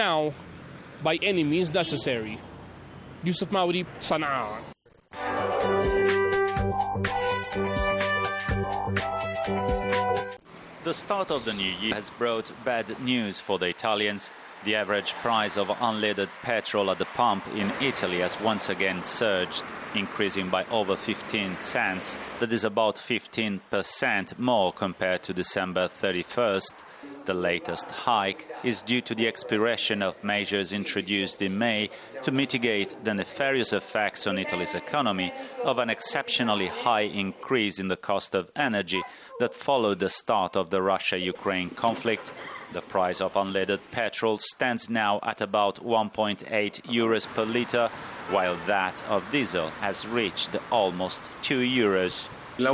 now by any means necessary. Yusuf Mauri, Sana'a. The start of the new year has brought bad news for the Italians. The average price of unleaded petrol at the pump in Italy has once again surged, increasing by over 15 cents. That is about 15% more compared to December 31st. The latest hike is due to the expiration of measures introduced in May to mitigate the nefarious effects on Italy's economy of an exceptionally high increase in the cost of energy that followed the start of the Russia-Ukraine conflict. The price of unleaded petrol stands now at about 1.8 euros per litre, while that of diesel has reached almost 2 euros.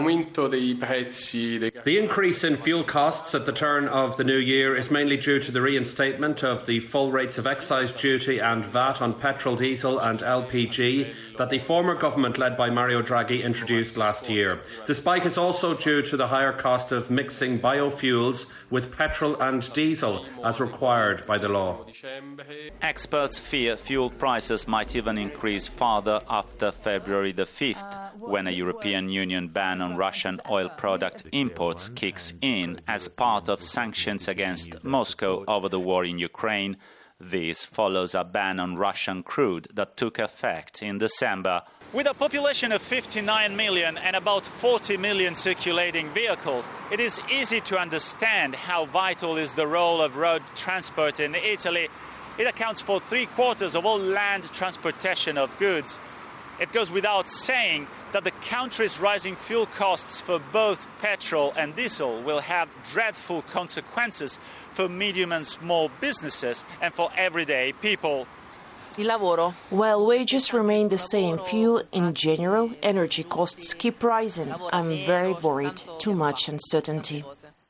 The increase in fuel costs at the turn of the new year is mainly due to the reinstatement of the full rates of excise duty and VAT on petrol, diesel and LPG that the former government led by Mario Draghi introduced last year. The spike is also due to the higher cost of mixing biofuels with petrol and diesel as required by the law. Experts fear fuel prices might even increase further after February the 5th, when a European Union ban on Russian oil product imports kicks in as part of sanctions against Moscow over the war in Ukraine. This follows a ban on Russian crude that took effect in December. With a population of 59 million and about 40 million circulating vehicles, it is easy to understand how vital is the role of road transport in Italy. It accounts for 3/4 of all land transportation of goods. It goes without saying that the country's rising fuel costs for both petrol and diesel will have dreadful consequences for medium and small businesses and for everyday people. While wages remain the same, fuel in general, energy costs keep rising. I'm very worried. Too much uncertainty.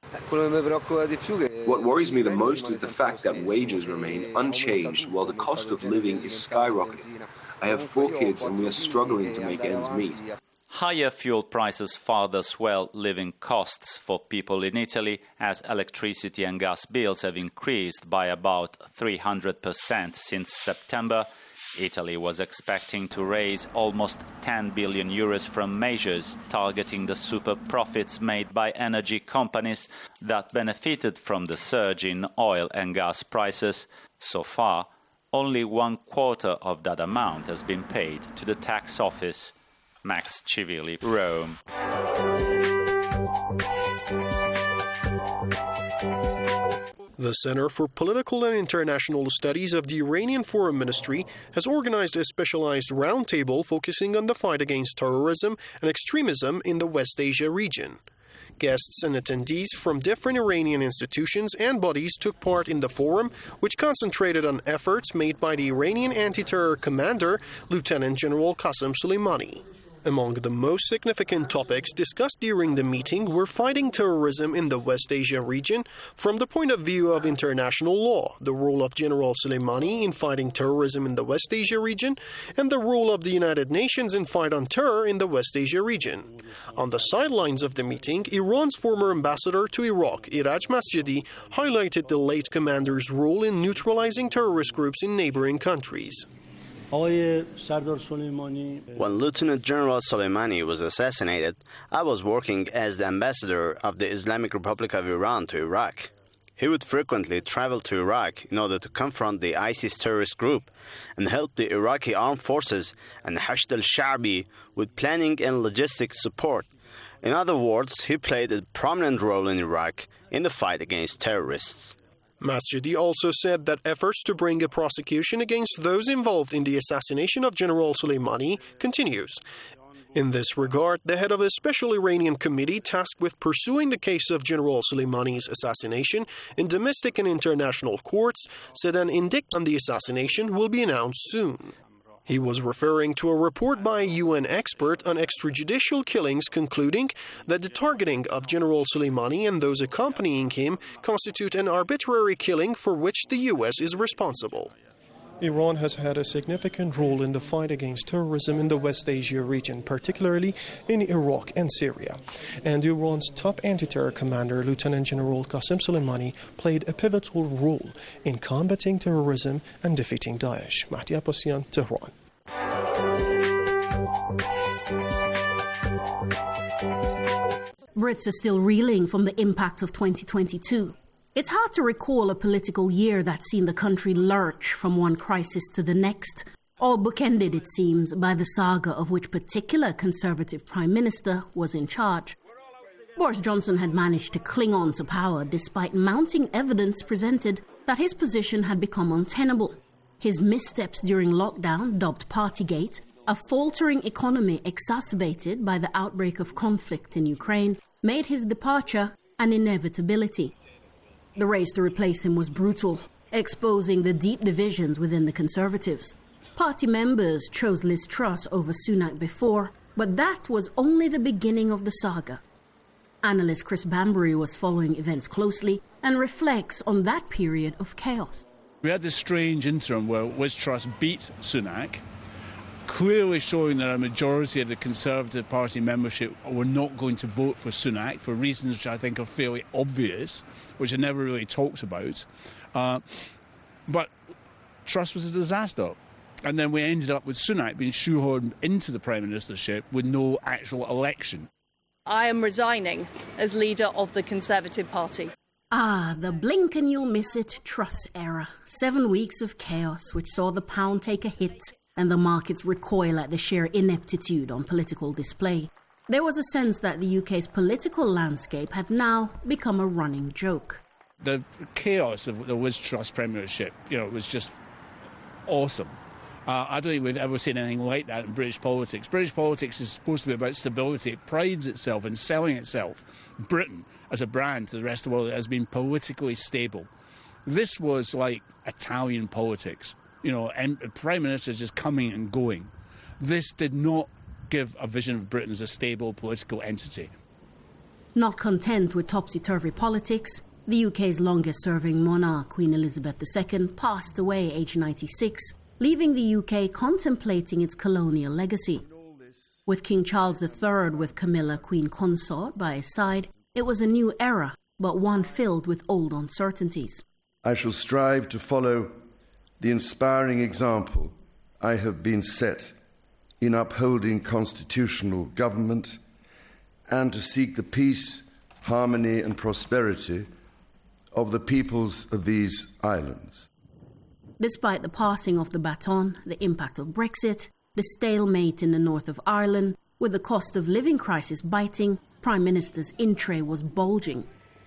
What worries me the most is the fact that wages remain unchanged while the cost of living is skyrocketing. I have 4 kids and we are struggling to make ends meet. Higher fuel prices further swell living costs for people in Italy, as electricity and gas bills have increased by about 300% since September. Italy was expecting to raise almost 10 billion euros from measures targeting the super profits made by energy companies that benefited from the surge in oil and gas prices. So far, only 1/4 of that amount has been paid to the tax office. Max Civilli, Rome. The Center for Political and International Studies of the Iranian Foreign Ministry has organized a specialized roundtable focusing on the fight against terrorism and extremism in the West Asia region. Guests and attendees from different Iranian institutions and bodies took part in the forum, which concentrated on efforts made by the Iranian anti-terror commander, Lieutenant General Qasem Soleimani. Among the most significant topics discussed during the meeting were fighting terrorism in the West Asia region from the point of view of international law, the role of General Soleimani in fighting terrorism in the West Asia region, and the role of the United Nations in fight on terror in the West Asia region. On the sidelines of the meeting, Iran's former ambassador to Iraq, Iraj Masjidi, highlighted the late commander's role in neutralizing terrorist groups in neighboring countries. When Lieutenant General Soleimani was assassinated, I was working as the ambassador of the Islamic Republic of Iran to Iraq. He would frequently travel to Iraq in order to confront the ISIS terrorist group and help the Iraqi armed forces and Hashd al-Sha'bi with planning and logistic support. In other words, he played a prominent role in Iraq in the fight against terrorists. Masjidi also said that efforts to bring a prosecution against those involved in the assassination of General Soleimani continues. In this regard, the head of a special Iranian committee tasked with pursuing the case of General Soleimani's assassination in domestic and international courts said an indict on the assassination will be announced soon. He was referring to a report by a UN expert on extrajudicial killings concluding that the targeting of General Soleimani and those accompanying him constitute an arbitrary killing for which the US is responsible. Iran has had a significant role in the fight against terrorism in the West Asia region, particularly in Iraq and Syria. And Iran's top anti-terror commander, Lieutenant General Qasem Soleimani, played a pivotal role in combating terrorism and defeating Daesh. Mahdi Abbasian, Tehran. Brits are still reeling from the impact of 2022. It's hard to recall a political year that's seen the country lurch from one crisis to the next, all bookended, it seems, by the saga of which particular Conservative Prime Minister was in charge. Boris Johnson had managed to cling on to power despite mounting evidence presented that his position had become untenable. His missteps during lockdown, dubbed Partygate, a faltering economy exacerbated by the outbreak of conflict in Ukraine, made his departure an inevitability. The race to replace him was brutal, exposing the deep divisions within the Conservatives. Party members chose Liz Truss over Sunak before, but that was only the beginning of the saga. Analyst Chris Bambury was following events closely and reflects on that period of chaos. We had this strange interim where Liz Truss beat Sunak, clearly showing that a majority of the Conservative Party membership were not going to vote for Sunak for reasons which I think are fairly obvious, which are never really talked about. But Truss was a disaster. And then we ended up with Sunak being shoehorned into the Prime Ministership with no actual election. I am resigning as leader of the Conservative Party. The blink and you'll miss it Truss era. 7 weeks of chaos which saw the pound take a hit and the markets recoil at the sheer ineptitude on political display. There was a sense that the UK's political landscape had now become a running joke. The chaos of the Liz Truss premiership, was just awesome. I don't think we've ever seen anything like that in British politics. British politics is supposed to be about stability. It prides itself in selling itself, Britain, as a brand to the rest of the world that has been politically stable. This was like Italian politics. And Prime Ministers just coming and going. This did not give a vision of Britain as a stable political entity. Not content with topsy-turvy politics, the UK's longest-serving monarch, Queen Elizabeth II, passed away aged 96, leaving the UK contemplating its colonial legacy. With King Charles III with Camilla, Queen Consort, by his side, it was a new era, but one filled with old uncertainties. I shall strive to follow the inspiring example I have been set in upholding constitutional government and to seek the peace, harmony and prosperity of the peoples of these islands. Despite the passing of the baton, the impact of Brexit, the stalemate in the north of Ireland, with the cost of living crisis biting, Prime Minister's in tray was bulging.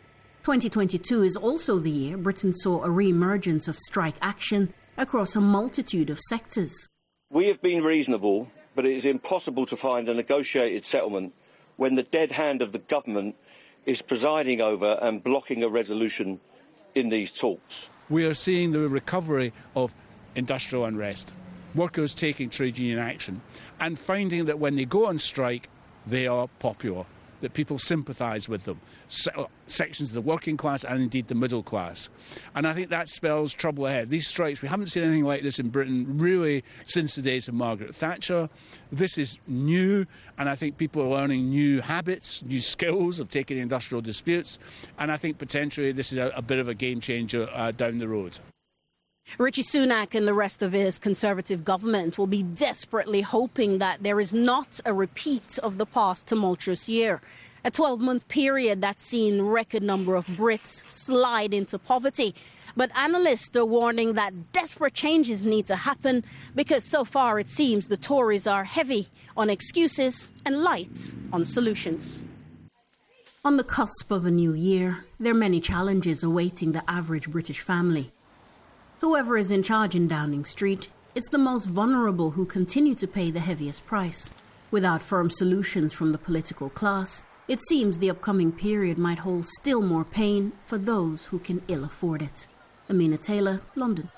2022 is also the year Britain saw a re-emergence of strike action across a multitude of sectors. We have been reasonable, but it is impossible to find a negotiated settlement when the dead hand of the government is presiding over and blocking a resolution in these talks. We are seeing the recovery of industrial unrest, workers taking trade union action, and finding that when they go on strike, they are popular, that people sympathise with them, sections of the working class and indeed the middle class. And I think that spells trouble ahead. These strikes, we haven't seen anything like this in Britain really since the days of Margaret Thatcher. This is new, and I think people are learning new habits, new skills of taking industrial disputes, and I think potentially this is a bit of a game changer down the road. Rishi Sunak and the rest of his Conservative government will be desperately hoping that there is not a repeat of the past tumultuous year. A 12-month period that's seen record number of Brits slide into poverty. But analysts are warning that desperate changes need to happen because so far it seems the Tories are heavy on excuses and light on solutions. On the cusp of a new year, there are many challenges awaiting the average British family. Whoever is in charge in Downing Street, it's the most vulnerable who continue to pay the heaviest price. Without firm solutions from the political class, it seems the upcoming period might hold still more pain for those who can ill afford it. Amina Taylor, London.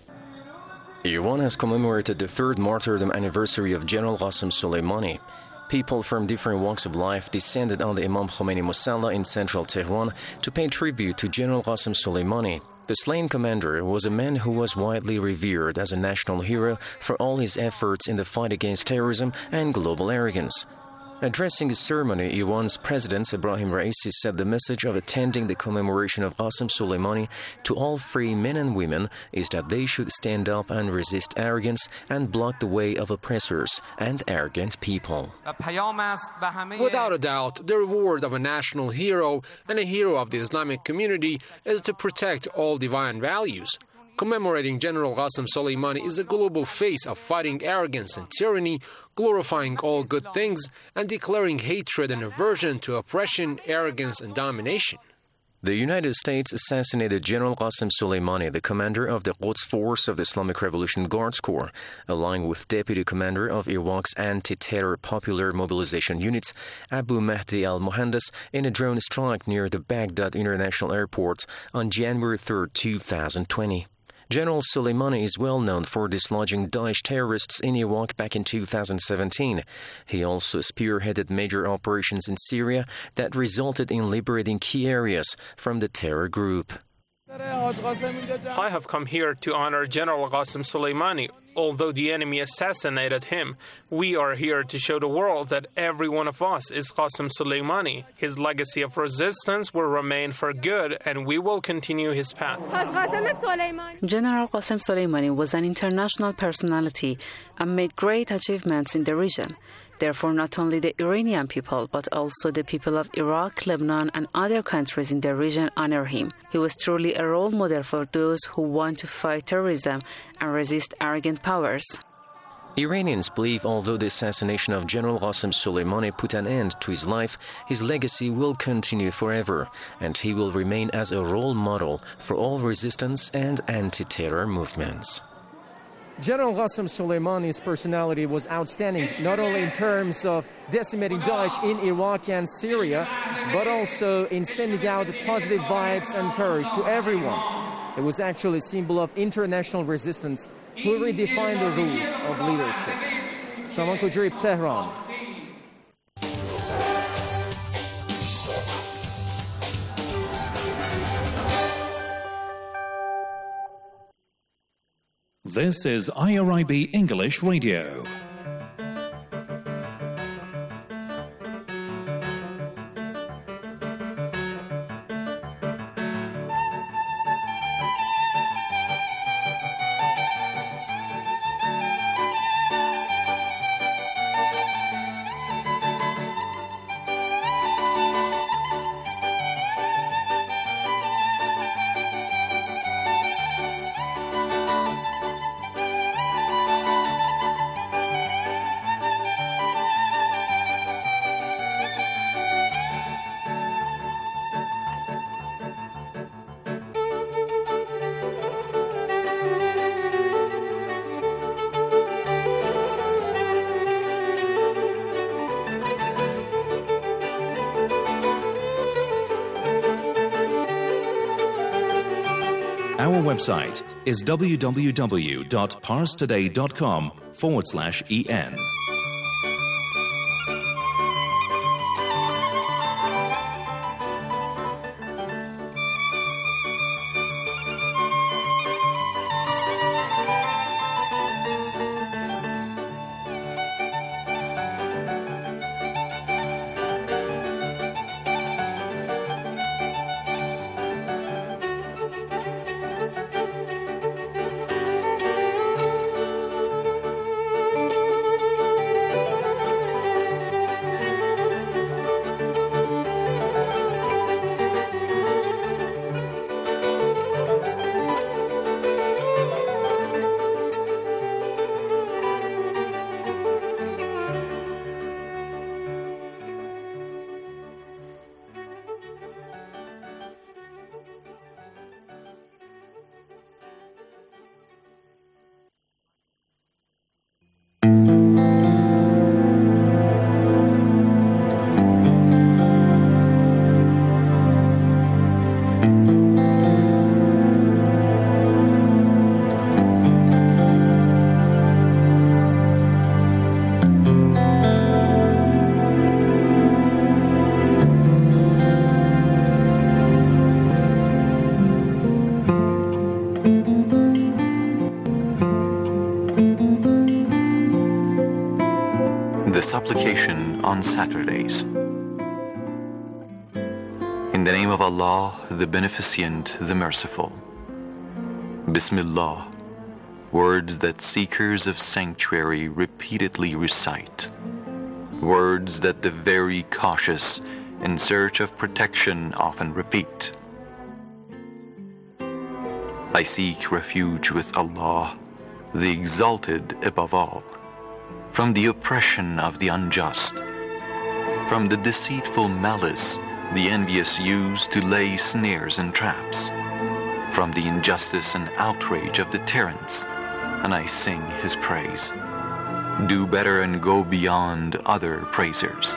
Iran has commemorated the third martyrdom anniversary of General Qasem Soleimani. People from different walks of life descended on the Imam Khomeini Musalla in central Tehran to pay tribute to General Qasem Soleimani. The slain commander was a man who was widely revered as a national hero for all his efforts in the fight against terrorism and global arrogance. Addressing the ceremony, Iran's President Ebrahim Raisi said the message of attending the commemoration of Qasem Soleimani to all free men and women is that they should stand up and resist arrogance and block the way of oppressors and arrogant people. Without a doubt, the reward of a national hero and a hero of the Islamic community is to protect all divine values. Commemorating General Qasem Soleimani is a global face of fighting arrogance and tyranny, glorifying all good things, and declaring hatred and aversion to oppression, arrogance, and domination. The United States assassinated General Qasem Soleimani, the commander of the Quds Force of the Islamic Revolution Guards Corps, along with Deputy Commander of Iraq's Anti-Terror Popular Mobilization Units, Abu Mahdi al-Mohandes, in a drone strike near the Baghdad International Airport on January 3, 2020. General Soleimani is well known for dislodging Daesh terrorists in Iraq back in 2017. He also spearheaded major operations in Syria that resulted in liberating key areas from the terror group. I have come here to honor General Qasem Soleimani. Although the enemy assassinated him, we are here to show the world that every one of us is Qasem Soleimani. His legacy of resistance will remain for good, and we will continue his path. General Qasem Soleimani was an international personality and made great achievements in the region. Therefore, not only the Iranian people, but also the people of Iraq, Lebanon, and other countries in the region honor him. He was truly a role model for those who want to fight terrorism and resist arrogant powers. Iranians believe although the assassination of General Qasem Soleimani put an end to his life, his legacy will continue forever, and he will remain as a role model for all resistance and anti-terror movements. General Qasem Soleimani's personality was outstanding, not only in terms of decimating Daesh in Iraq and Syria, but also in sending out positive vibes and courage to everyone. It was actually a symbol of international resistance who redefined the rules of leadership. Saman Kujrib, Tehran. This is IRIB English Radio. Our website is www.parstoday.com/en. supplication on Saturdays. In the name of Allah, the Beneficent, the Merciful. Bismillah, words that seekers of sanctuary repeatedly recite, words that the very cautious in search of protection often repeat. I seek refuge with Allah, the Exalted above all, from the oppression of the unjust, from the deceitful malice the envious use to lay snares and traps, from the injustice and outrage of the tyrants, and I sing his praise. Do better and go beyond other praisers.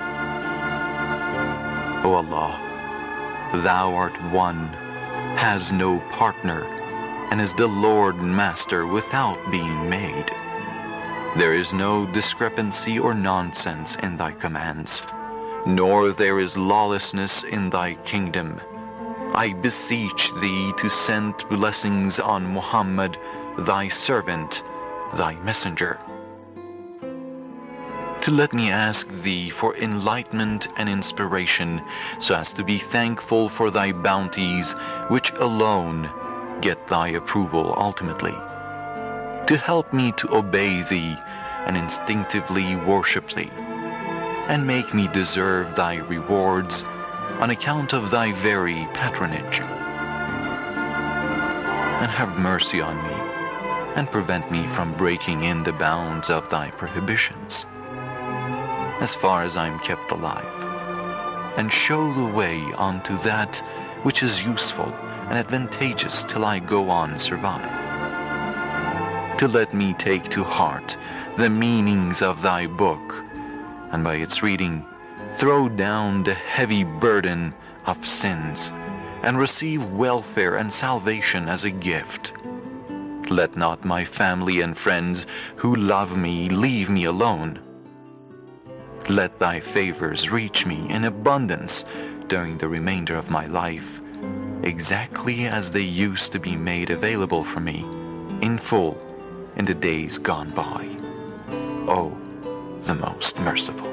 O Allah, Thou art one, has no partner, and is the Lord and Master without being made. There is no discrepancy or nonsense in Thy commands, nor there is lawlessness in Thy kingdom. I beseech Thee to send blessings on Muhammad, Thy servant, Thy messenger. To let me ask Thee for enlightenment and inspiration, so as to be thankful for Thy bounties, which alone get Thy approval ultimately. To help me to obey Thee and instinctively worship Thee, and make me deserve Thy rewards on account of Thy very patronage. And have mercy on me, and prevent me from breaking in the bounds of Thy prohibitions, as far as I am kept alive, and show the way unto that which is useful and advantageous till I go on survive. To let me take to heart the meanings of Thy book, and by its reading throw down the heavy burden of sins, and receive welfare and salvation as a gift. Let not my family and friends who love me leave me alone. Let Thy favors reach me in abundance during the remainder of my life, exactly as they used to be made available for me in full in the days gone by. O, the Most Merciful.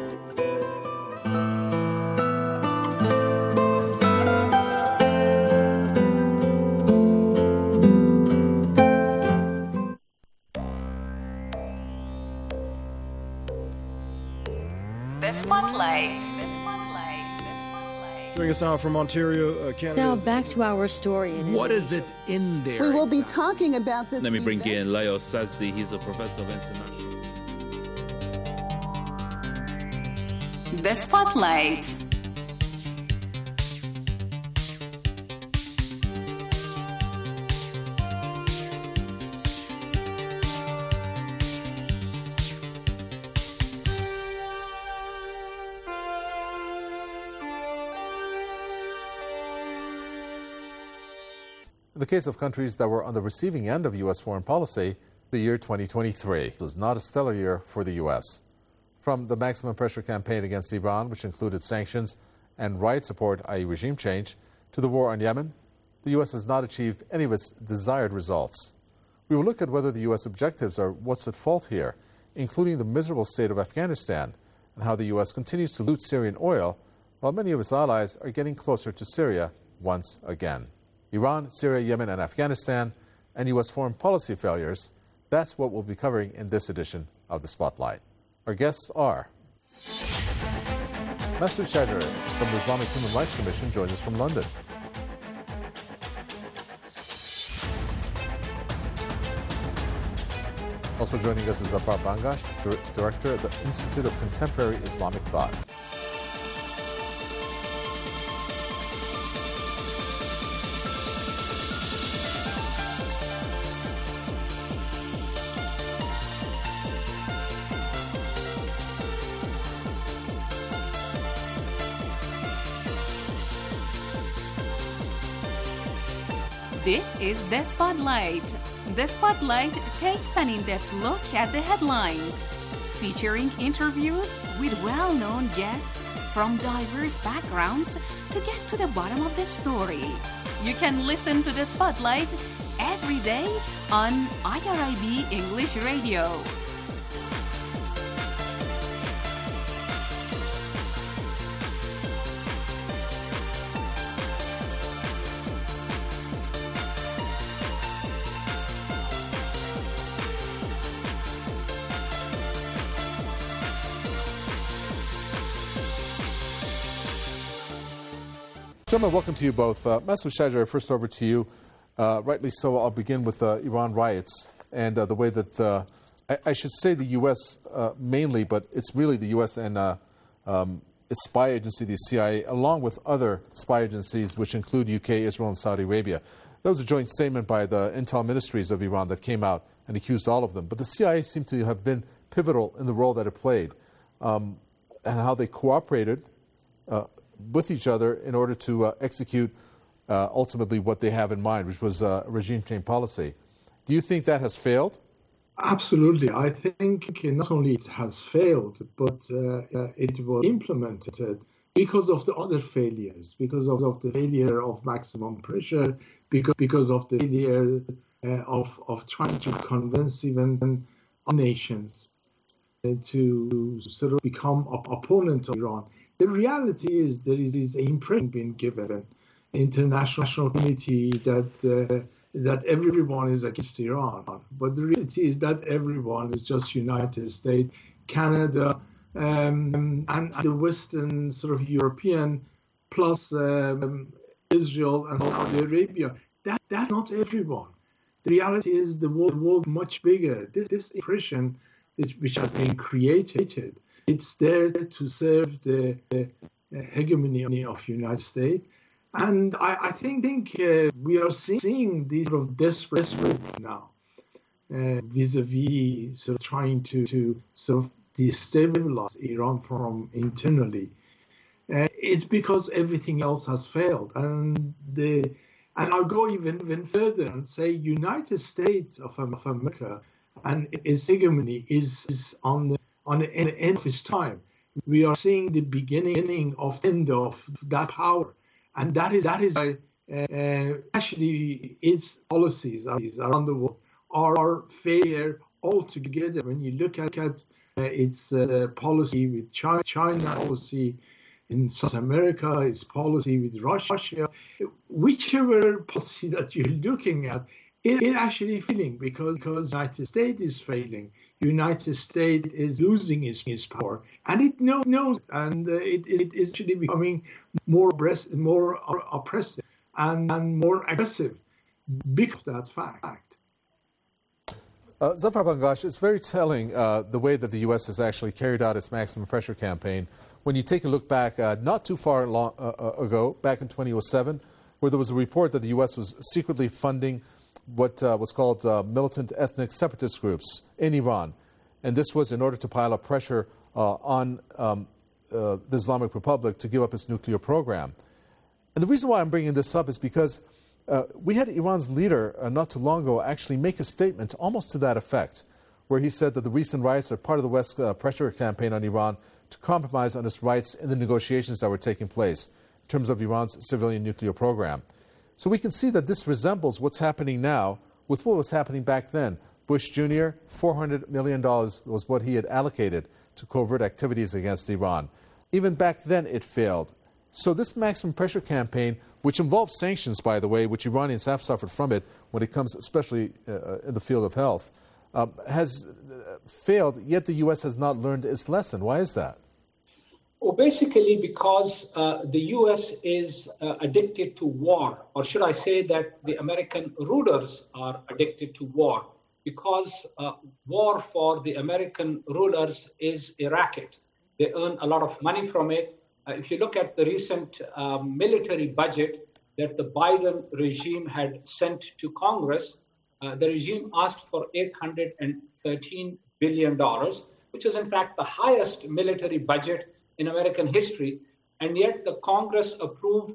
Joining us now from Ontario, Canada. Now back to our story. What is it in there? We will be talking about this. Let me bring in Leo Sazdi. He's a professor of international. The Spotlight. In the case of countries that were on the receiving end of U.S. foreign policy, the year 2023 was not a stellar year for the U.S. From the maximum pressure campaign against Iran, which included sanctions and riot support, i.e. regime change, to the war on Yemen, the U.S. has not achieved any of its desired results. We will look at whether the U.S. objectives are what's at fault here, including the miserable state of Afghanistan and how the U.S. continues to loot Syrian oil while many of its allies are getting closer to Syria once again. Iran, Syria, Yemen, and Afghanistan, and U.S. foreign policy failures, that's what we'll be covering in this edition of The Spotlight. Our guests are Masood Shajari from the Islamic Human Rights Commission joins us from London. Also joining us is Zafar Bangash, Director of the Institute of Contemporary Islamic Thought. This is The Spotlight. The Spotlight takes an in-depth look at the headlines, featuring interviews with well-known guests from diverse backgrounds to get to the bottom of the story. You can listen to The Spotlight every day on IRIB English Radio. Gentlemen, welcome to you both. Masoud Shajari, first over to you. Rightly so, I'll begin with Iran riots and the way that, I should say the U.S. Mainly, but it's really the U.S. and its spy agency, the CIA, along with other spy agencies, which include UK, Israel, and Saudi Arabia. There was a joint statement by the intel ministries of Iran that came out and accused all of them. But the CIA seemed to have been pivotal in the role that it played and how they cooperated with each other in order to execute ultimately what they have in mind, which was regime change policy. Do you think that has failed? Absolutely. I think not only it has failed, but it was implemented because of the other failures, because of the failure of maximum pressure, because of the failure of trying to convince even nations to sort of become opponent of Iran. The reality is there is an impression being given international community that everyone is against Iran. But the reality is that everyone is just United States, Canada, and the Western sort of European, plus Israel and Saudi Arabia. That's not everyone. The reality is the world much bigger. This impression which has been created, it's there to serve the hegemony of United States. And I think we are seeing these sort of desperate now vis-a-vis sort of trying to sort of destabilize Iran from internally. It's because everything else has failed. And I'll go even further and say United States of America and its hegemony is on the end of its time. We are seeing the beginning of the end of that power. And that is why actually its policies around the world are failure altogether. When you look at its policy with China, policy in South America, its policy with Russia, whichever policy that you're looking at, it actually failing because United States is failing. United States is losing its power, and it knows, and it is actually becoming more oppressive and more aggressive because of that fact. Zafar Bangash, it's very telling the way that the U.S. has actually carried out its maximum pressure campaign. When you take a look back not too far ago, back in 2007, where there was a report that the U.S. was secretly funding what was called militant ethnic separatist groups in Iran. And this was in order to pile up pressure on the Islamic Republic to give up its nuclear program. And the reason why I'm bringing this up is because we had Iran's leader not too long ago actually make a statement almost to that effect, where he said that the recent riots are part of the West's pressure campaign on Iran to compromise on its rights in the negotiations that were taking place in terms of Iran's civilian nuclear program. So we can see that this resembles what's happening now with what was happening back then. Bush Jr., $400 million was what he had allocated to covert activities against Iran. Even back then it failed. So this maximum pressure campaign, which involves sanctions, by the way, which Iranians have suffered from it when it comes especially in the field of health, has failed, yet the U.S. has not learned its lesson. Why is that? Well, basically because the U.S. is addicted to war, or should I say that the American rulers are addicted to war, because war for the American rulers is a racket. They earn a lot of money from it. If you look at the recent military budget that the Biden regime had sent to Congress, the regime asked for $813 billion, which is in fact the highest military budget in American history, and yet the Congress approved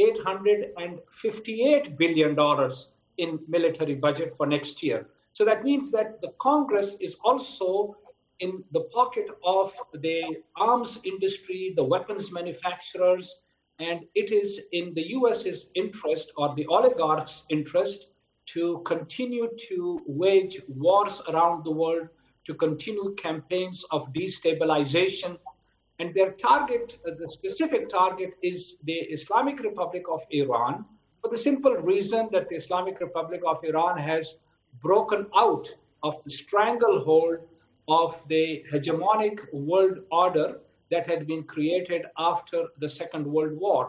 $858 billion in military budget for next year. So that means that the Congress is also in the pocket of the arms industry, the weapons manufacturers, and it is in the US's interest or the oligarchs' interest to continue to wage wars around the world, to continue campaigns of destabilization. And their target, the specific target, is the Islamic Republic of Iran, for the simple reason that the Islamic Republic of Iran has broken out of the stranglehold of the hegemonic world order that had been created after the Second World War.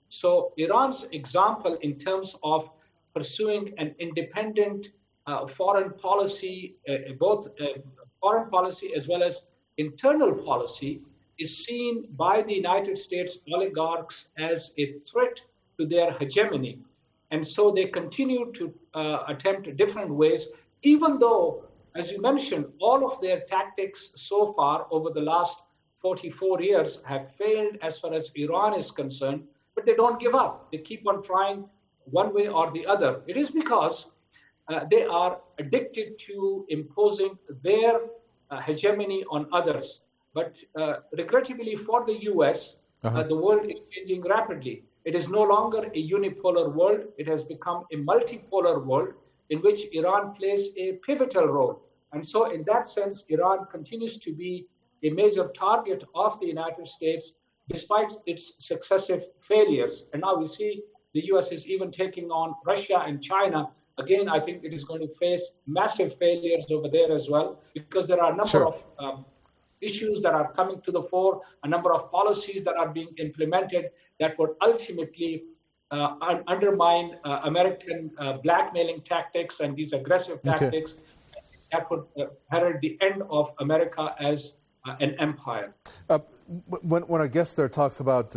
So Iran's example in terms of pursuing an independent foreign policy, both foreign policy as well as internal policy, is seen by the United States oligarchs as a threat to their hegemony. And so they continue to attempt different ways, even though, as you mentioned, all of their tactics so far over the last 44 years have failed as far as Iran is concerned, but they don't give up. They keep on trying one way or the other. It is because they are addicted to imposing their hegemony on others. But regrettably for the US, the world is changing rapidly. It is no longer a unipolar world. It has become a multipolar world in which Iran plays a pivotal role. And so in that sense, Iran continues to be a major target of the United States despite its successive failures. And now we see the US is even taking on Russia and China. Again, I think it is going to face massive failures over there as well, because there are a number of issues that are coming to the fore, a number of policies that are being implemented that would ultimately undermine American blackmailing tactics and these aggressive tactics that would herald the end of America as an empire. When our guest there talks about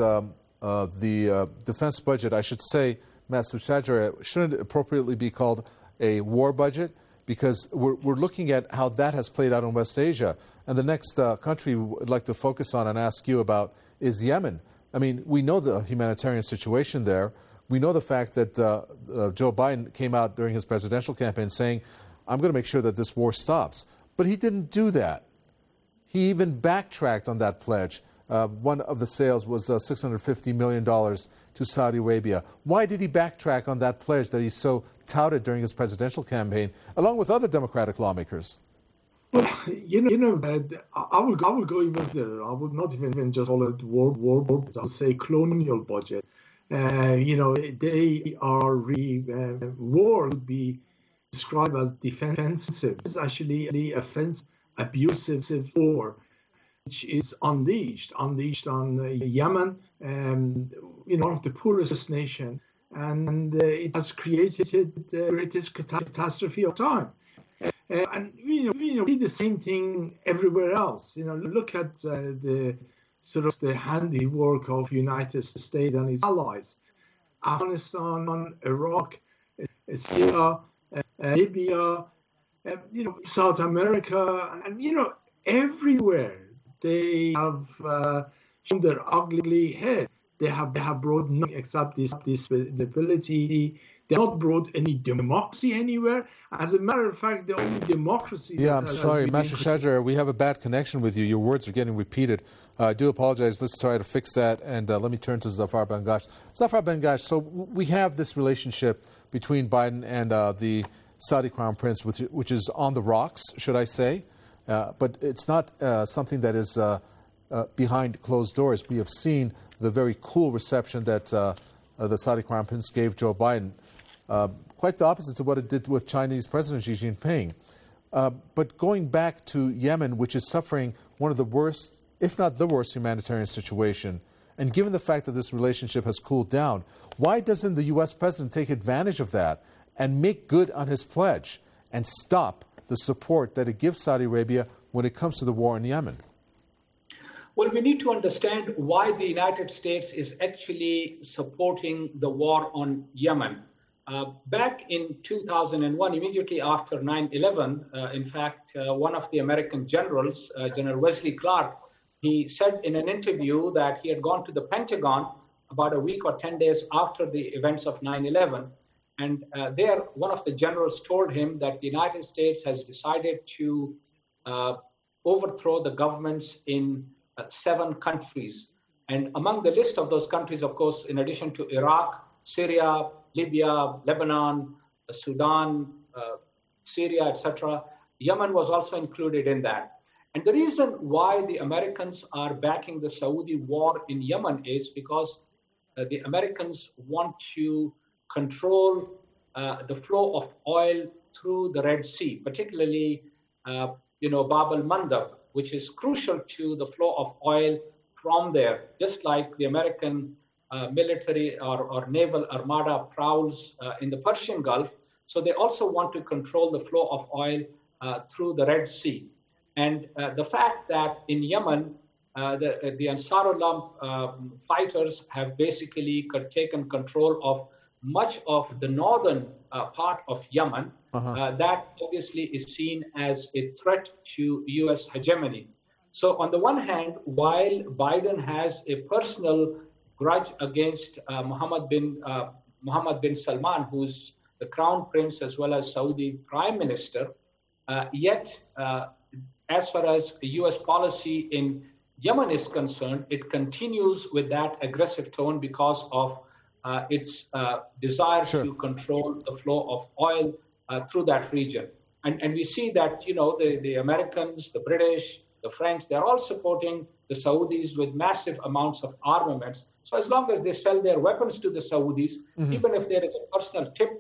the defense budget, I should say, Masoud Shajari, shouldn't it appropriately be called a war budget? Because we're looking at how that has played out in West Asia. And the next country we'd like to focus on and ask you about is Yemen. I mean, we know the humanitarian situation there. We know the fact that Joe Biden came out during his presidential campaign saying, I'm going to make sure that this war stops. But he didn't do that. He even backtracked on that pledge. One of the sales was $650 million to Saudi Arabia. Why did he backtrack on that pledge that he so touted during his presidential campaign, along with other Democratic lawmakers? Well, I would go even there. I would not even just call it war. I would say colonial budget. They are war would be described as defensive. It's actually the offensive, abusive war, which is unleashed on Yemen, one of the poorest nation, and it has created the greatest catastrophe of time. And we see the same thing everywhere else. Look at the sort of the handiwork of United States and its allies: Afghanistan, Iraq, Syria, Libya, South America, and everywhere they have shown their ugly head. They have brought nothing except this stability. They have not brought any democracy anywhere. As a matter of fact, the only democracy... Yeah, I'm sorry, Masoud Shajari, we have a bad connection with you. Your words are getting repeated. I do apologize. Let's try to fix that. And let me turn to Zafar Bangash. Zafar Bangash, so we have this relationship between Biden and the Saudi Crown Prince, which is on the rocks, should I say. But it's not something that is behind closed doors. We have seen the very cool reception that the Saudi Crown Prince gave Joe Biden. Quite the opposite to what it did with Chinese President Xi Jinping. But going back to Yemen, which is suffering one of the worst, if not the worst, humanitarian situation, and given the fact that this relationship has cooled down, why doesn't the U.S. president take advantage of that and make good on his pledge and stop the support that it gives Saudi Arabia when it comes to the war in Yemen? Well, we need to understand why the United States is actually supporting the war on Yemen. Back in 2001, immediately after 9/11, in fact, one of the American generals, General Wesley Clark, he said in an interview that he had gone to the Pentagon about a week or 10 days after the events of 9/11. And there, one of the generals told him that the United States has decided to overthrow the governments in 7 countries. And among the list of those countries, of course, in addition to Iraq, Syria, Libya, Lebanon, Sudan, Syria, etc., Yemen was also included in that. And the reason why the Americans are backing the Saudi war in Yemen is because the Americans want to control the flow of oil through the Red Sea, particularly, Bab al-Mandab, which is crucial to the flow of oil from there, just like the American military or naval armada prowls in the Persian Gulf. So they also want to control the flow of oil through the Red Sea. And the fact that in Yemen, the Ansarullah fighters have basically taken control of much of the northern part of Yemen, that obviously is seen as a threat to U.S. hegemony. So on the one hand, while Biden has a personal grudge against Mohammed bin Salman, who's the crown prince as well as Saudi prime minister, yet as far as U.S. policy in Yemen is concerned, it continues with that aggressive tone because of its desire to control the flow of oil through that region. And we see that, the Americans, the British, the French, they're all supporting the Saudis with massive amounts of armaments. So as long as they sell their weapons to the Saudis, even if there is a personal tiff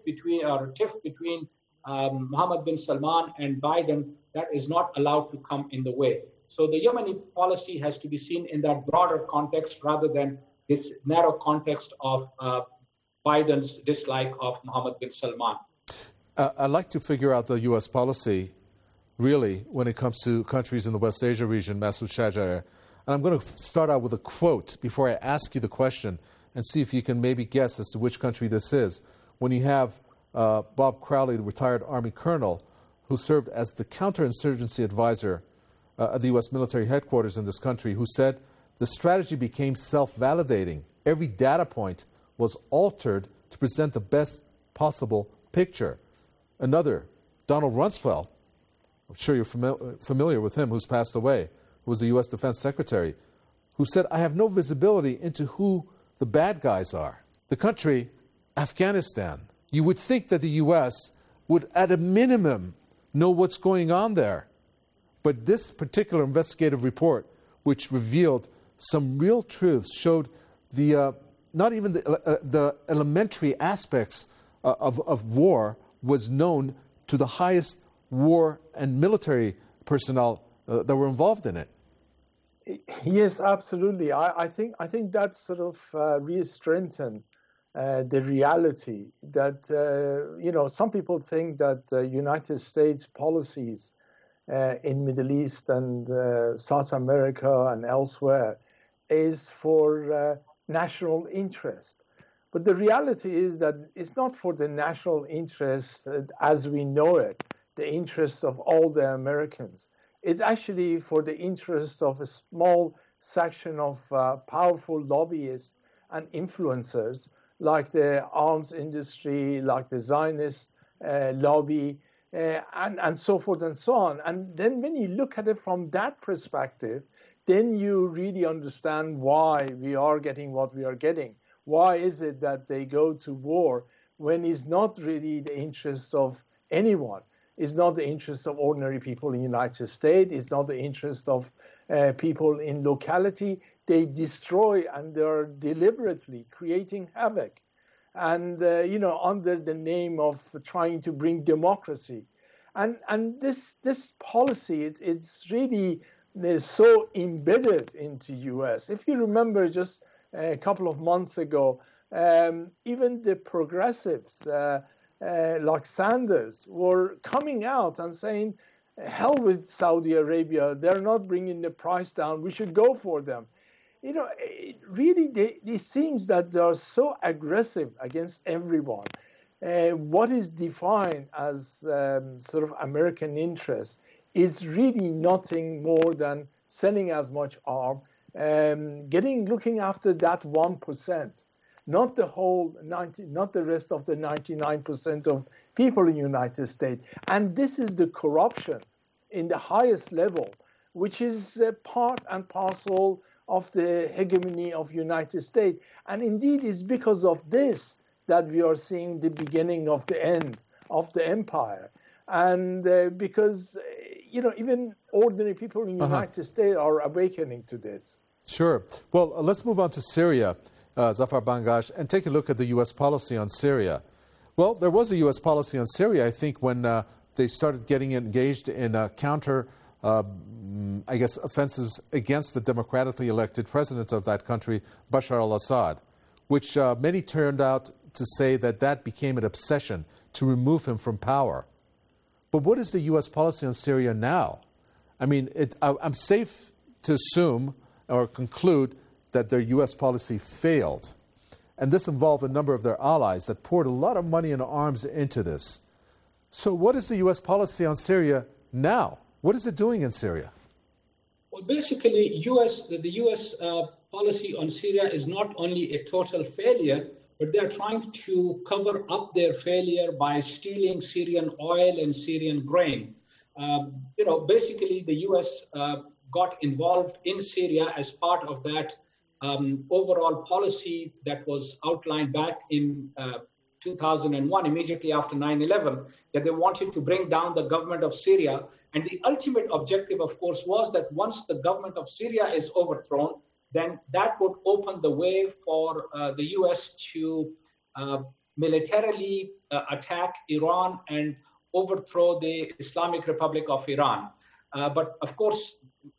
between Mohammed bin Salman and Biden, that is not allowed to come in the way. So the Yemeni policy has to be seen in that broader context rather than this narrow context of Biden's dislike of Mohammed bin Salman. I'd like to figure out the U.S. policy, really, when it comes to countries in the West Asia region, Masood Shajaei. And I'm going to start out with a quote before I ask you the question and see if you can maybe guess as to which country this is. When you have Bob Crowley, the retired Army colonel, who served as the counterinsurgency advisor at the U.S. military headquarters in this country, who said, the strategy became self-validating. Every data point was altered to present the best possible picture. Another, Donald Rumsfeld, I'm sure you're familiar with him, who's passed away, who was the U.S. Defense Secretary, who said, I have no visibility into who the bad guys are. The country, Afghanistan, you would think that the U.S. would, at a minimum, know what's going on there. But this particular investigative report, which revealed some real truths, showed the not even the elementary aspects of war was known to the highest war and military personnel that were involved in it. Yes, absolutely. I think that sort of re-strengthened the reality that some people think that United States policies in Middle East and South America and elsewhere is for national interest. But the reality is that it's not for the national interest as we know it, the interest of all the Americans. It's actually for the interest of a small section of powerful lobbyists and influencers like the arms industry, like the Zionist lobby, and so forth and so on. And then when you look at it from that perspective, then you really understand why we are getting what we are getting. Why is it that they go to war when it's not really the interest of anyone? It's not the interest of ordinary people in the United States. It's not the interest of people in locality. They destroy and they're deliberately creating havoc. And, under the name of trying to bring democracy. And this policy, it's really so embedded into U.S. If you remember just a couple of months ago, even the progressives like Sanders were coming out and saying, hell with Saudi Arabia, they're not bringing the price down, we should go for them. It seems that they are so aggressive against everyone. What is defined as sort of American interest is really nothing more than selling as much arm, looking after that 1%, not the whole 90, not the rest of the 99% of people in the United States. And this is the corruption in the highest level, which is part and parcel of the hegemony of United States. And indeed, it's because of this that we are seeing the beginning of the end of the empire. And because, even ordinary people in the United States are awakening to this. Sure. Well, let's move on to Syria, Zafar Bangash, and take a look at the U.S. policy on Syria. Well, there was a U.S. policy on Syria, I think, when they started getting engaged in counter offensives against the democratically elected president of that country, Bashar al-Assad. which many turned out to say that became an obsession to remove him from power. But what is the U.S. policy on Syria now? I mean, I'm safe to assume or conclude that their U.S. policy failed. And this involved a number of their allies that poured a lot of money and arms into this. So what is the U.S. policy on Syria now? What is it doing in Syria? Well, basically, the U.S. Policy on Syria is not only a total failure, but they're trying to cover up their failure by stealing Syrian oil and Syrian grain. Basically, the U.S. got involved in Syria as part of that overall policy that was outlined back in 2001, immediately after 9/11, that they wanted to bring down the government of Syria. And the ultimate objective, of course, was that once the government of Syria is overthrown, then that would open the way for the U.S. to militarily attack Iran and overthrow the Islamic Republic of Iran. But of course,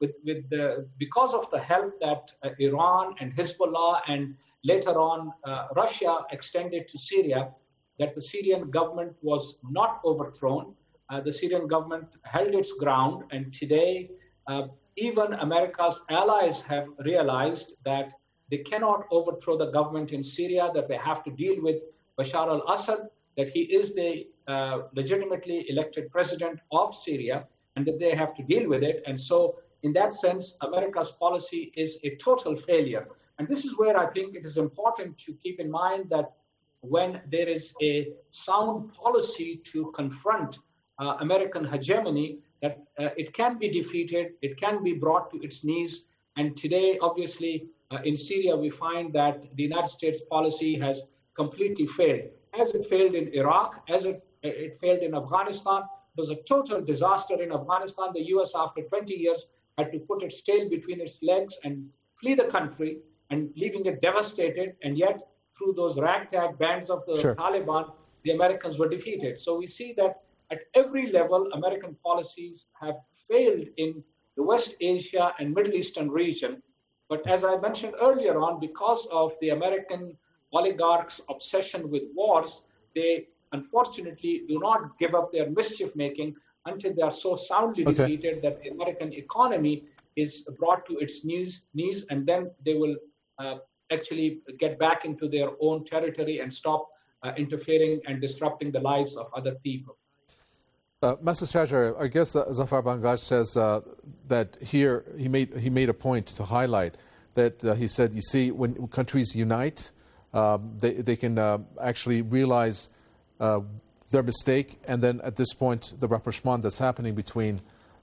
because of the help that Iran and Hezbollah and later on Russia extended to Syria, that the Syrian government was not overthrown. The Syrian government held its ground, and today even America's allies have realized that they cannot overthrow the government in Syria, that they have to deal with Bashar al-Assad, that he is the legitimately elected president of Syria, and that they have to deal with it. And so in that sense, America's policy is a total failure. And this is where I think it is important to keep in mind that when there is a sound policy to confront American hegemony, that it can be defeated, it can be brought to its knees. And today, obviously, in Syria, we find that the United States policy has completely failed. As it failed in Iraq, as it failed in Afghanistan, it was a total disaster in Afghanistan. The U.S., after 20 years, had to put its tail between its legs and flee the country, and leaving it devastated. And yet, through those ragtag bands of the Taliban, the Americans were defeated. So we see that at every level, American policies have failed in the West Asia and Middle Eastern region. But as I mentioned earlier on, because of the American oligarchs' obsession with wars, they unfortunately do not give up their mischief-making until they are so soundly defeated that the American economy is brought to its knees, and then they will actually get back into their own territory and stop interfering and disrupting the lives of other people. Masoud Shajar, I guess Zafar Bangash says that here he made a point to highlight that he said, you see, when countries unite, they can actually realize their mistake, and then at this point, the rapprochement that's happening between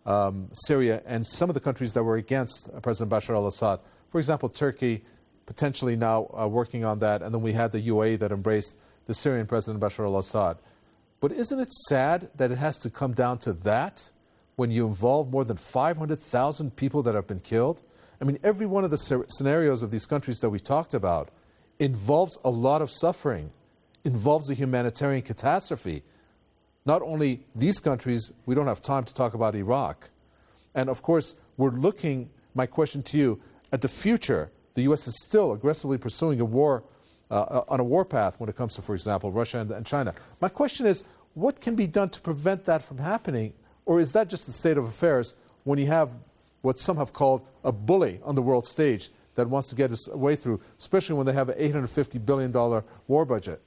Syria and some of the countries that were against President Bashar al-Assad. For example, Turkey potentially now working on that, and then we had the UAE that embraced the Syrian President Bashar al-Assad. But isn't it sad that it has to come down to that when you involve more than 500,000 people that have been killed? I mean, every one of the scenarios of these countries that we talked about involves a lot of suffering, involves a humanitarian catastrophe. Not only these countries, we don't have time to talk about Iraq. And of course, we're looking, my question to you, at the future. The U.S. is still aggressively pursuing a war on a warpath when it comes to, for example, Russia and China. My question is, what can be done to prevent that from happening? Or is that just the state of affairs when you have what some have called a bully on the world stage that wants to get us way through, especially when they have an $850 billion war budget?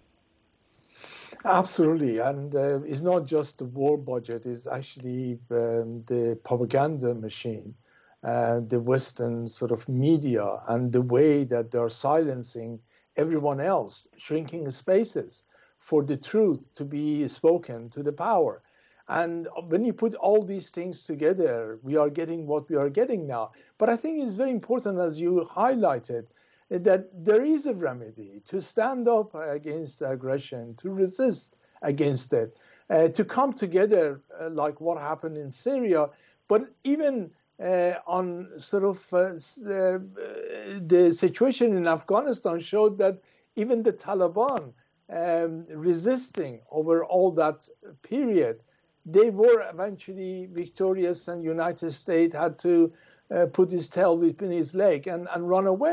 Absolutely. And it's not just the war budget, it's actually the propaganda machine, the Western sort of media, and the way that they're silencing everyone else, shrinking spaces for the truth to be spoken to the power. And when you put all these things together, we are getting what we are getting now. But I think it's very important, as you highlighted, that there is a remedy to stand up against aggression, to resist against it, to come together like what happened in Syria, but even on sort of the situation in Afghanistan showed that even the Taliban resisting over all that period, they were eventually victorious, and United States had to put his tail between his leg and run away.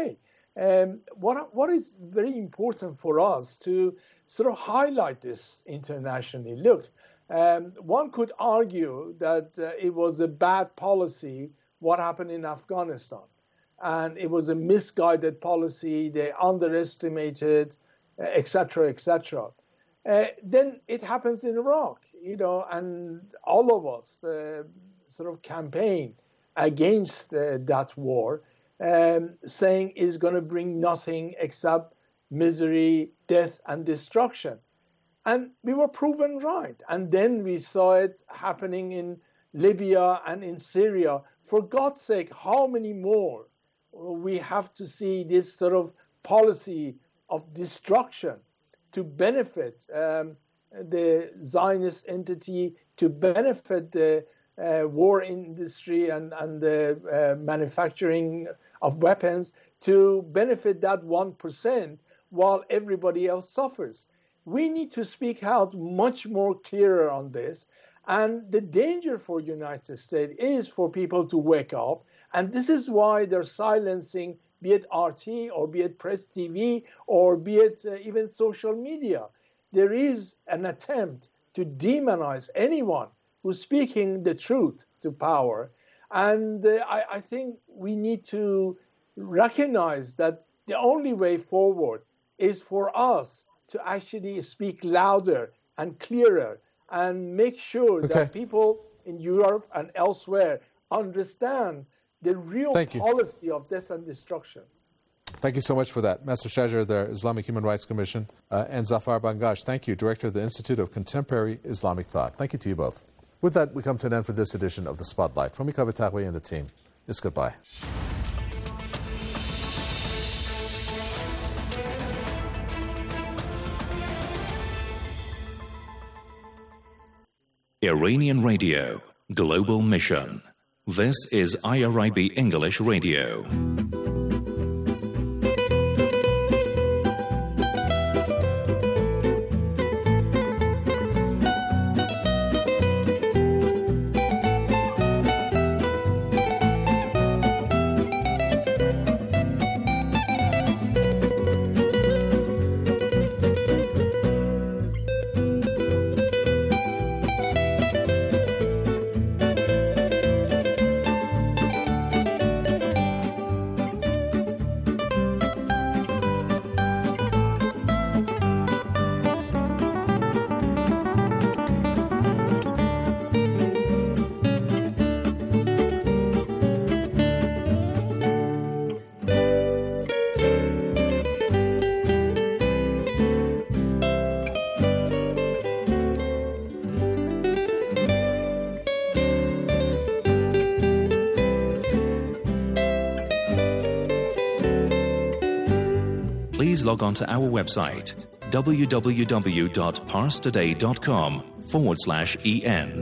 What is very important for us to sort of highlight this internationally? Look, one could argue that it was a bad policy what happened in Afghanistan, and it was a misguided policy. They underestimated, etc., etc. Then it happens in Iraq, and all of us sort of campaign against that war, saying it's going to bring nothing except misery, death, and destruction. And we were proven right. And then we saw it happening in Libya and in Syria. For God's sake, how many more we have to see this sort of policy of destruction to benefit the Zionist entity, to benefit the war industry and the manufacturing of weapons, to benefit that 1% while everybody else suffers. We need to speak out much more clearer on this. And the danger for United States is for people to wake up. And this is why they're silencing, be it RT or be it Press TV or be it even social media. There is an attempt to demonize anyone who's speaking the truth to power. And I think we need to recognize that the only way forward is for us to actually speak louder and clearer and make sure that people in Europe and elsewhere understand the real policy of death and destruction. Thank you so much for that. Master Shajar, the Islamic Human Rights Commission, and Zafar Bangash, thank you, Director of the Institute of Contemporary Islamic Thought. Thank you to you both. With that, we come to an end for this edition of The Spotlight. From Mika Batawi and the team, it's goodbye. Iranian Radio, Global Mission. This is IRIB English Radio. Please log on to our website, www.parstoday.com/EN.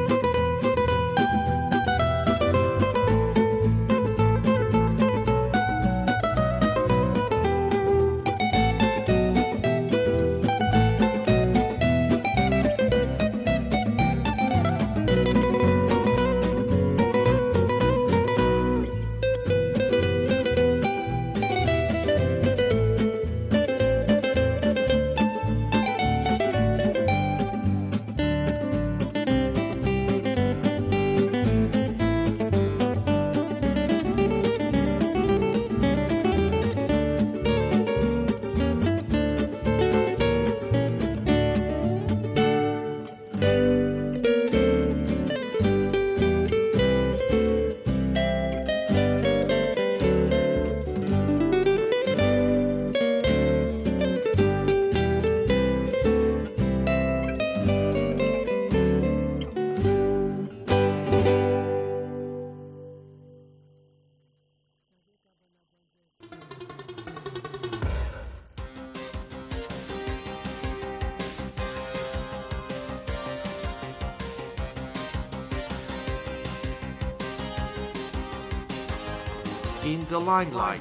In the limelight.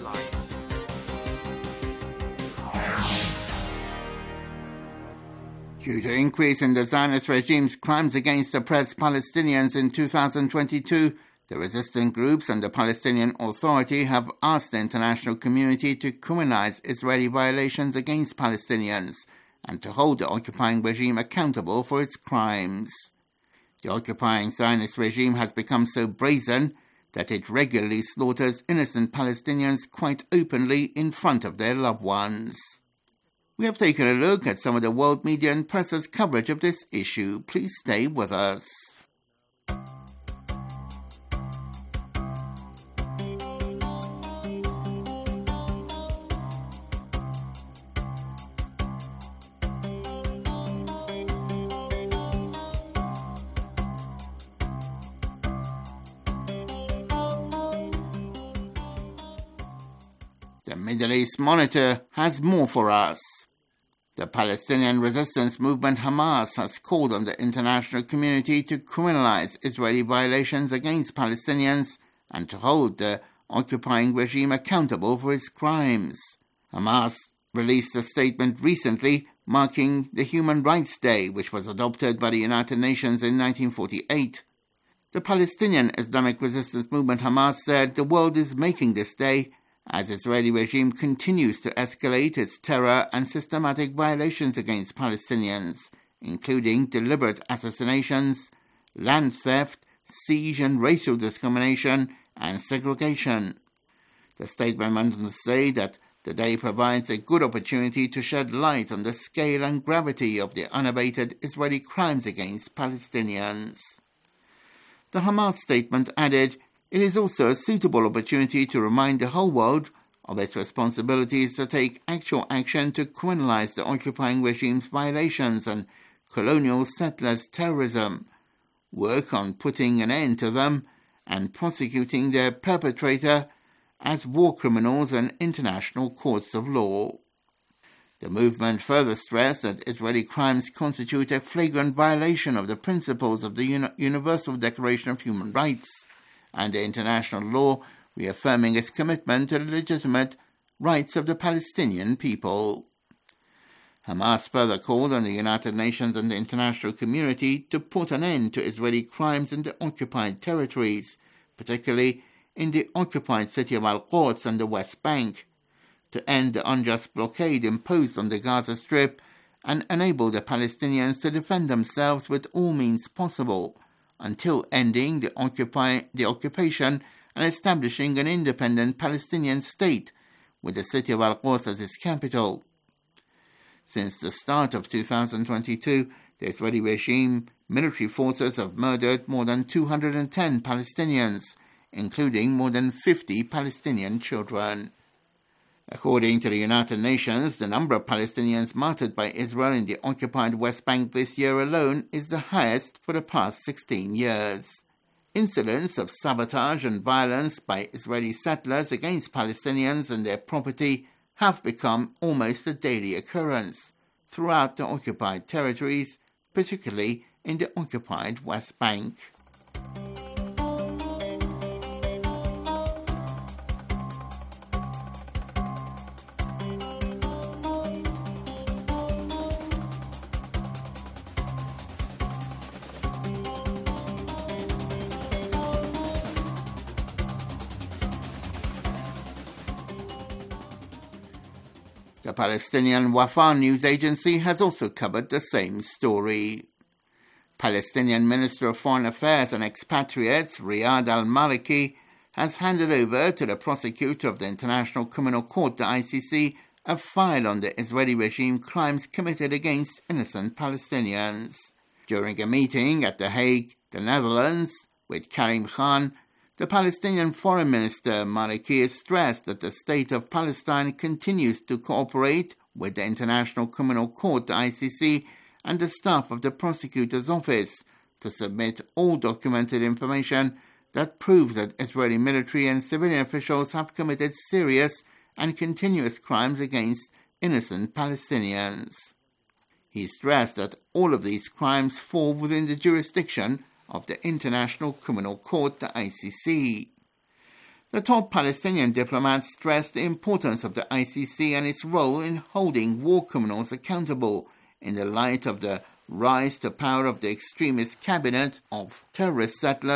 Due to increase in the Zionist regime's crimes against oppressed Palestinians in 2022, The resistant groups and the Palestinian Authority have asked the international community to criminalize Israeli violations against Palestinians and to hold the occupying regime accountable for its crimes. The occupying Zionist regime has become so brazen that it regularly slaughters innocent Palestinians quite openly in front of their loved ones. We have taken a look at some of the world media and press's coverage of this issue. Please stay with us. The Middle East Monitor has more for us. The Palestinian resistance movement Hamas has called on the international community to criminalize Israeli violations against Palestinians and to hold the occupying regime accountable for its crimes. Hamas released a statement recently marking the Human Rights Day, which was adopted by the United Nations in 1948. The Palestinian Islamic resistance movement Hamas said the world is making this day as Israeli regime continues to escalate its terror and systematic violations against Palestinians, including deliberate assassinations, land theft, siege and racial discrimination and segregation. The statement went on to say that the day provides a good opportunity to shed light on the scale and gravity of the unabated Israeli crimes against Palestinians. The Hamas statement added, "It is also a suitable opportunity to remind the whole world of its responsibilities to take actual action to criminalize the occupying regime's violations and colonial settlers' terrorism, work on putting an end to them, and prosecuting their perpetrator as war criminals in international courts of law." The movement further stressed that Israeli crimes constitute a flagrant violation of the principles of the Universal Declaration of Human Rights and the international law, reaffirming its commitment to the legitimate rights of the Palestinian people. Hamas further called on the United Nations and the international community to put an end to Israeli crimes in the occupied territories, particularly in the occupied city of Al-Quds and the West Bank, to end the unjust blockade imposed on the Gaza Strip and enable the Palestinians to defend themselves with all means possible, until ending the occupation and establishing an independent Palestinian state with the city of Al-Quds as its capital. Since the start of 2022, the Israeli regime military forces have murdered more than 210 Palestinians, including more than 50 Palestinian children. According to the United Nations, the number of Palestinians martyred by Israel in the occupied West Bank this year alone is the highest for the past 16 years. Incidents of sabotage and violence by Israeli settlers against Palestinians and their property have become almost a daily occurrence throughout the occupied territories, particularly in the occupied West Bank. The Palestinian Wafa news agency has also covered the same story. Palestinian Minister of Foreign Affairs and Expatriates Riyad al-Maliki has handed over to the prosecutor of the International Criminal Court, the ICC, a file on the Israeli regime crimes committed against innocent Palestinians. During a meeting at The Hague, the Netherlands, with Karim Khan, the Palestinian Foreign Minister Maliki stressed that the State of Palestine continues to cooperate with the International Criminal Court, the ICC, and the staff of the prosecutor's office to submit all documented information that proves that Israeli military and civilian officials have committed serious and continuous crimes against innocent Palestinians. He stressed that all of these crimes fall within the jurisdiction of the International Criminal Court, the ICC. The top Palestinian diplomat stressed the importance of the ICC and its role in holding war criminals accountable in the light of the rise to power of the extremist cabinet of terrorist settlers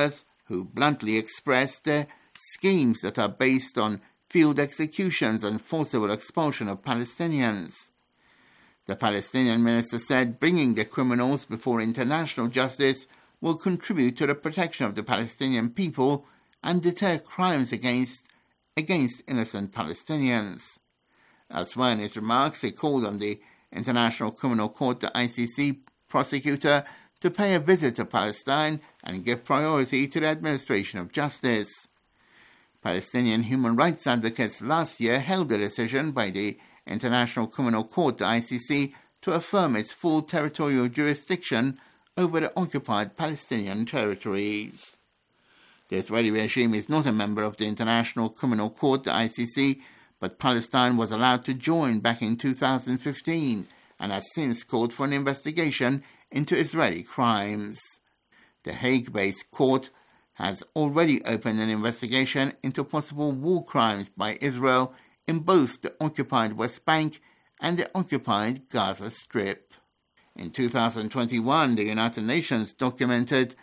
who bluntly expressed their schemes that are based on field executions and forcible expulsion of Palestinians. The Palestinian minister said bringing the criminals before international justice will contribute to the protection of the Palestinian people and deter crimes against innocent Palestinians. Elsewhere in his remarks, he called on the International Criminal Court, the ICC, prosecutor to pay a visit to Palestine and give priority to the administration of justice. Palestinian human rights advocates last year held the decision by the International Criminal Court, the ICC, to affirm its full territorial jurisdiction over the occupied Palestinian territories. The Israeli regime is not a member of the International Criminal Court, the ICC, but Palestine was allowed to join back in 2015 and has since called for an investigation into Israeli crimes. The Hague-based court has already opened an investigation into possible war crimes by Israel in both the occupied West Bank and the occupied Gaza Strip. In 2021, the United Nations documented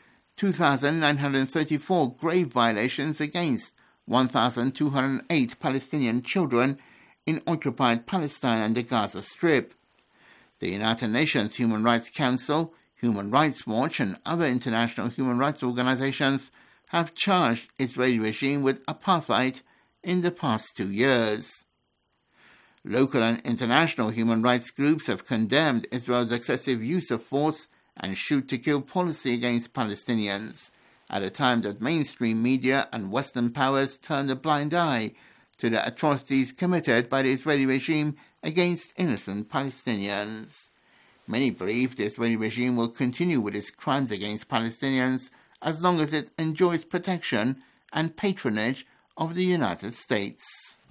2,934 grave violations against 1,208 Palestinian children in occupied Palestine and the Gaza Strip. The United Nations Human Rights Council, Human Rights Watch, and other international human rights organizations have charged Israeli regime with apartheid in the past 2 years. Local and international human rights groups have condemned Israel's excessive use of force and shoot-to-kill policy against Palestinians, at a time that mainstream media and Western powers turn a blind eye to the atrocities committed by the Israeli regime against innocent Palestinians. Many believe the Israeli regime will continue with its crimes against Palestinians as long as it enjoys protection and patronage of the United States.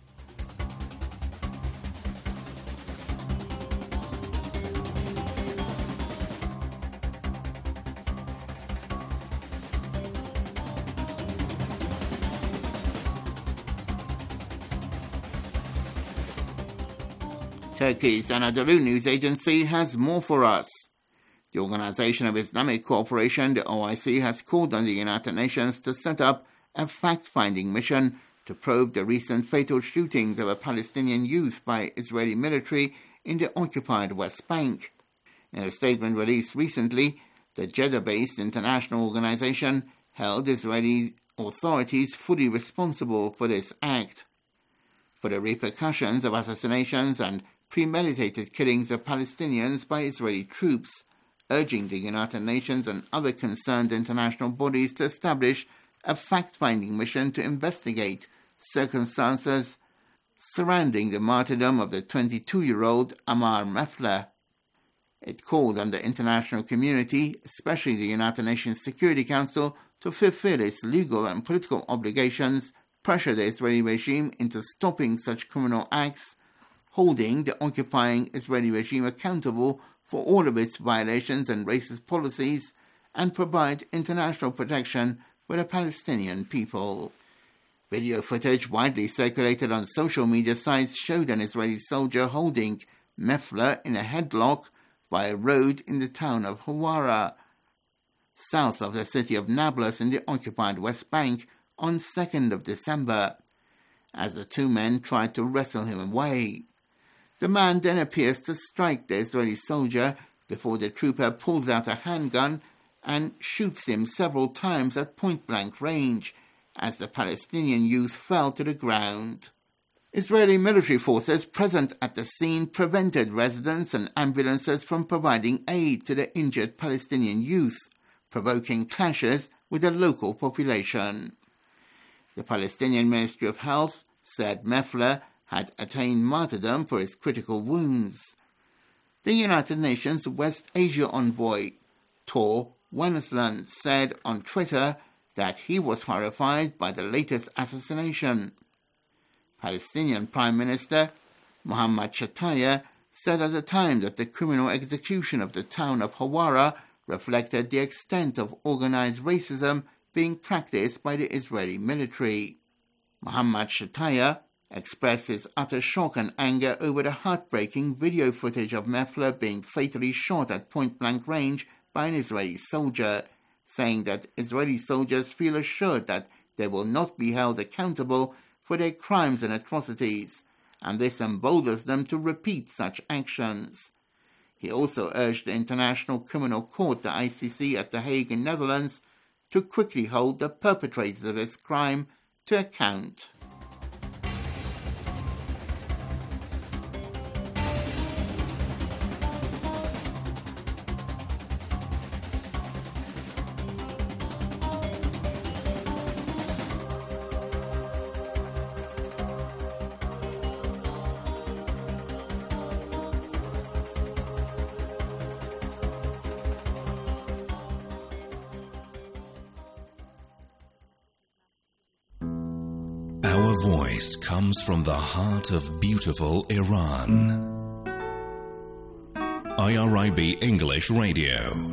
Turkey's Anadolu news agency has more for us. The Organization of Islamic Cooperation, the OIC, has called on the United Nations to set up a fact-finding mission to probe the recent fatal shootings of a Palestinian youth by Israeli military in the occupied West Bank. In a statement released recently, the Jeddah-based international organization held Israeli authorities fully responsible for this act. For the repercussions of assassinations and premeditated killings of Palestinians by Israeli troops, urging the United Nations and other concerned international bodies to establish a fact-finding mission to investigate circumstances surrounding the martyrdom of the 22-year-old Ammar Mefleh. It called on the international community, especially the United Nations Security Council, to fulfill its legal and political obligations, pressure the Israeli regime into stopping such criminal acts, holding the occupying Israeli regime accountable for all of its violations and racist policies, and provide international protection for the Palestinian people. Video footage widely circulated on social media sites showed an Israeli soldier holding Mefleh in a headlock by a road in the town of Hawara, south of the city of Nablus in the occupied West Bank, on 2nd of December, as the two men tried to wrestle him away. The man then appears to strike the Israeli soldier before the trooper pulls out a handgun and shoots him several times at point-blank range as the Palestinian youth fell to the ground. Israeli military forces present at the scene prevented residents and ambulances from providing aid to the injured Palestinian youth, provoking clashes with the local population. The Palestinian Ministry of Health said Mefleh had attained martyrdom for his critical wounds. The United Nations West Asia envoy, Tor Wennesland, said on Twitter that he was horrified by the latest assassination. Palestinian Prime Minister Mohammad Shataya said at the time that the criminal execution of the town of Hawara reflected the extent of organized racism being practiced by the Israeli military. Mohammad Shataya expressed his utter shock and anger over the heartbreaking video footage of Mefleh being fatally shot at point-blank range by an Israeli soldier, saying that Israeli soldiers feel assured that they will not be held accountable for their crimes and atrocities, and this emboldens them to repeat such actions. He also urged the International Criminal Court, the ICC, at The Hague in Netherlands, to quickly hold the perpetrators of this crime to account. Our voice comes from the heart of beautiful Iran. IRIB English Radio.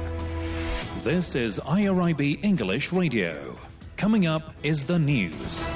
This is IRIB English Radio. Coming up is the news.